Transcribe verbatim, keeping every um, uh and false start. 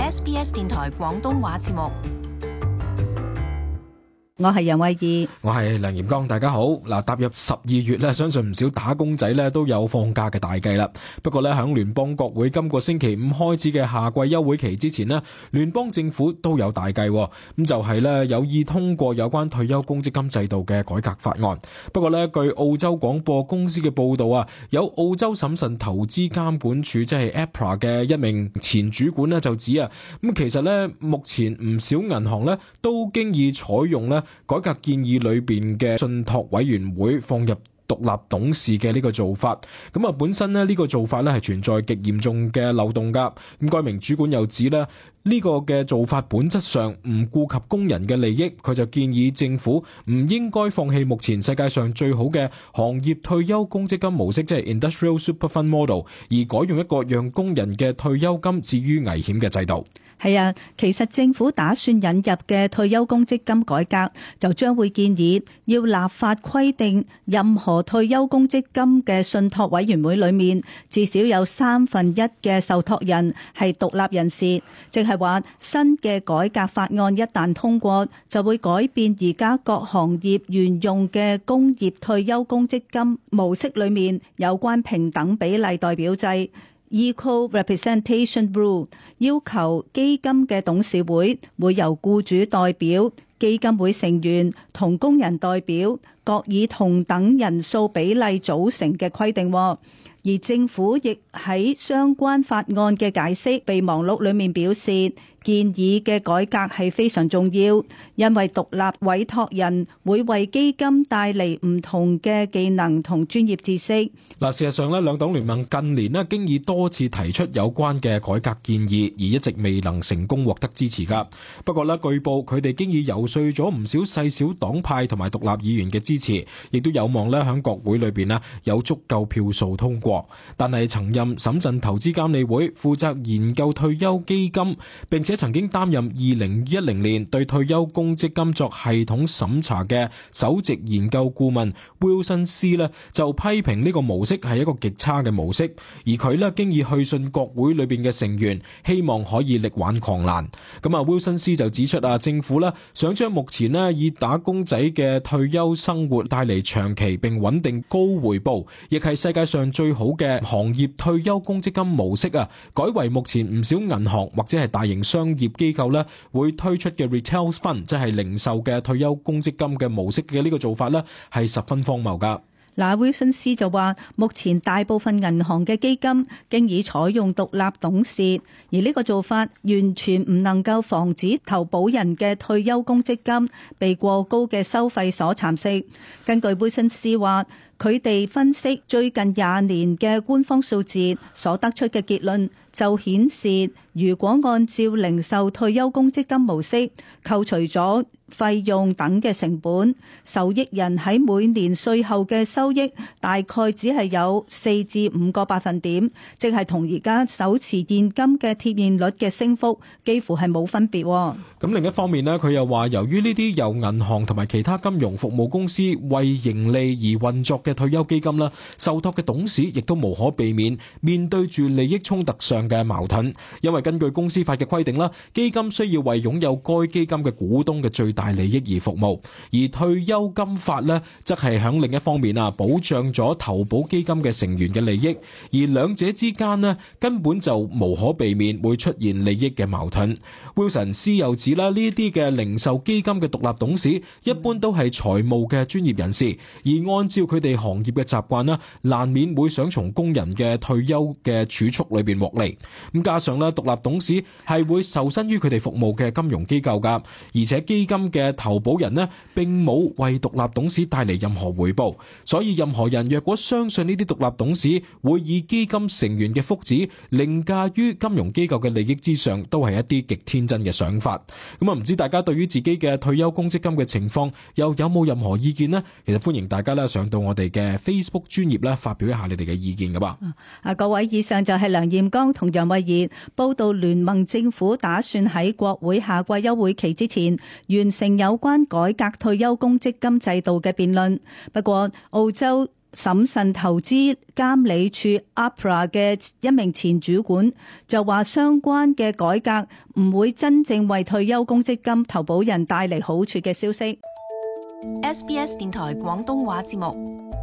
S B S 電台廣東話節目。 我係楊慧儀， 我係梁炎剛，大家好。嗱，踏入十二月咧，相信唔少打工仔咧都有放假嘅大計啦。不過咧，響聯邦國會今個星期五開始嘅夏季休會期之前咧，聯邦政府都有大計，咁就係咧有意通過有關退休公積金制度嘅改革法案。不過咧，據澳洲廣播公司嘅報道啊，有澳洲審慎投資監管處即係 A P R A 嘅一名前主管咧就指啊，咁其實咧目前唔少銀行咧都經已採用咧改革建議裏邊嘅信託委員會放入獨立董事嘅呢個做法，咁啊本身咧呢個做法咧係存在極嚴重嘅漏洞噶。咁該名主管又指咧呢個嘅做法本質上唔顧及工人嘅利益，佢就建議政府唔應該放棄目前世界上最好嘅行業退休公積金模式，即係 Industrial Super Fund Model， 而改用一個讓工人嘅退休金置於危險嘅制度。 係啊，其實政府打算引入嘅退休公積金改革，就將會建議要立法規定任何退休公積金嘅信託委員會裏面，至少有三分一嘅受託人係獨立人士，即係話新嘅改革法案一旦通過，就會改變而家各行業沿用嘅工業退休公積金模式裏面有關平等比例代表制Equal Representation Rule， 要求基金嘅董事會會由僱主代表、基金會成員同工人代表各以同等人數比例組成嘅規定。而政府亦喺相關法案嘅解釋備忘錄裏面表示，建議嘅改革係非常重要，因為獨立委託人會為基金帶嚟唔同嘅技能同專業知識。 嗱，事實上咧，兩黨聯盟近年咧經已多次提出有關嘅改革建議，而一直未能成功獲得支持噶。不過咧，據報佢哋經已游說咗唔少細小黨派同埋獨立議員嘅支持，亦都有望咧喺國會裏邊咧有足夠票數通過。但係曾任審慎投資監理會負責研究退休基金，並且曾經擔任二零一零年對退休公積金作系統審查嘅首席研究顧問 Wilson C 咧，就批評呢個模式係一個極差嘅模式，而佢咧經已去信國會裏邊嘅成員，希望可以力挽狂瀾。咁啊 Wilson C 就指出啊，政府咧想將目前咧以打工仔嘅退休生活帶嚟長期並穩定高回報，亦係世界上最好嘅行業退休公積金模式啊，改為目前唔少銀行或者係大型商業機構咧會推出嘅 Retail Fund， 即係零售嘅退休公積金嘅模式嘅呢個做法咧，係十分荒謬噶。 嗱 Wilson C 就話，目前大部分銀行嘅基金經已採用獨立董事，而呢個做法完全唔能夠防止投保人嘅退休公積金被過高嘅收費所蠶食。根據 Wilson C 話，佢哋分析最近廿年嘅官方數字所得出嘅結論，就顯示如果按照零售退休公積金模式扣除咗費用等嘅成本，受益人喺每年稅後嘅收益大概只係有四至五個百分點，即係同而家手持現金嘅貼現率嘅升幅幾乎係冇分別。 咁另一方面呢，佢又話由於呢啲由銀行同埋其他金融服務公司為盈利而運作嘅退休基金啦，受託嘅董事亦都無可避免面對住利益衝突上嘅矛盾，因為根據公司法嘅規定啦，基金需要為擁有該基金嘅股東嘅最大利益而服務，而退休金法呢，則係響另一方面啊，保障咗投保基金嘅成員嘅利益，而兩者之間呢，根本就無可避免會出現利益嘅矛盾。Wilson C 又指啦，呢啲嘅零售基金嘅獨立董事一般都係財務嘅專業人士，而按照佢哋行業嘅習慣啦，難免會想從工人嘅退休嘅儲蓄裏邊獲利。咁加上咧，獨立董事係會受身於佢哋服務嘅金融機構噶，而且基金嘅投保人呢，並冇為獨立董事帶嚟任何回報，所以任何人若果相信呢啲獨立董事會以基金成員嘅福祉凌駕於金融機構嘅利益之上，都係一啲極天真嘅想法。咁啊，唔知大家對於自己嘅退休公積金嘅情況又有冇任何意見呢？其實歡迎大家咧上到我哋嘅 Facebook 專頁咧發表一下你哋嘅意見噶噃。 啊，各位，以上就係梁艷剛同楊慧儀報道聯盟政府打算喺國會夏季休會期之前完成有關改革退休公積金制度嘅辯論。不過澳洲審慎投資監理處 A P R A 嘅一名前主管就話，相關嘅改革唔會真正為退休公積金投保人帶嚟好處嘅消息。 S B S 電台廣東話節目。